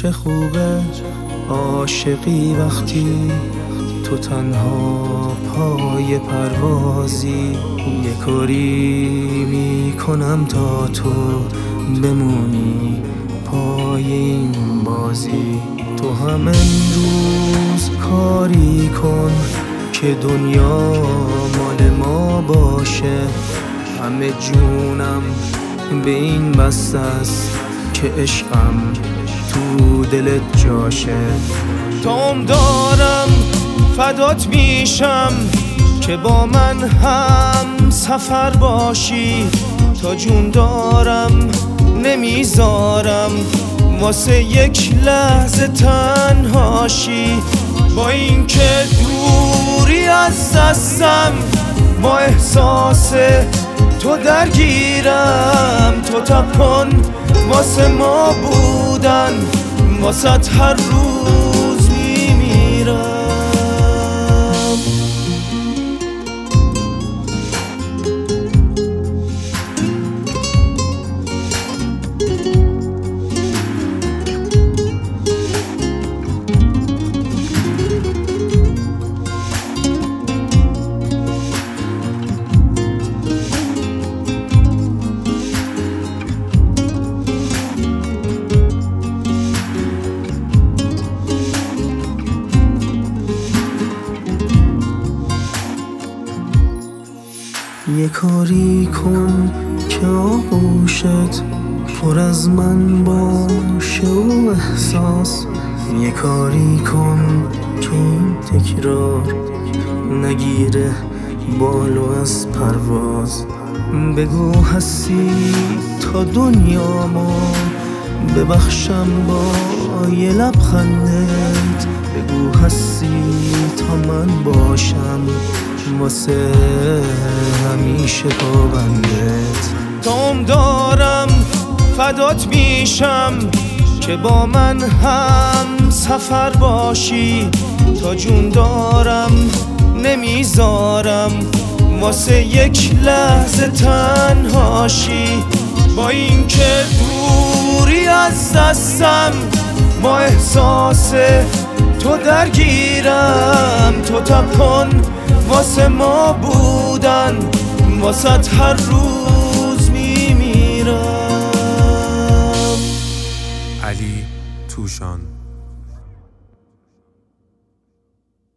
چه خوبه عاشقی وقتی تو تنها پای پروازی. یه کاری میکنم تا تو بمونی پای این بازی. تو هم امروز کاری کن که دنیا مال ما باشه. همه جونم به این بسته است که عشقم تو دلت جاشه. توم دارم فدات میشم که با من هم سفر باشی. تا جون دارم نمیذارم واسه یک لحظه تنهاشی. با اینکه دوری از دستم با احساس تو درگیرم. تو تب کن واسه ما بودن واسه هر روز میمیرم. یه کاری کن که آغوشت پر از من باشه و احساس. یه کاری کن که این تکرار نگیره بالو از پرواز. بگو هستی تا دنیامو ببخشم با یه لبخندت. بگو هستی تا من باشم واسه همیشه پابندت. توم دارم فدات میشم که با من هم سفر باشی. تا جون دارم نمیذارم واسه یک لحظه تنهاشی. با اینکه دوری از دستم با احساس تو درگیرم. تو تب کن واسه ما بودن واسه هر روز میمیرم. علی توشان.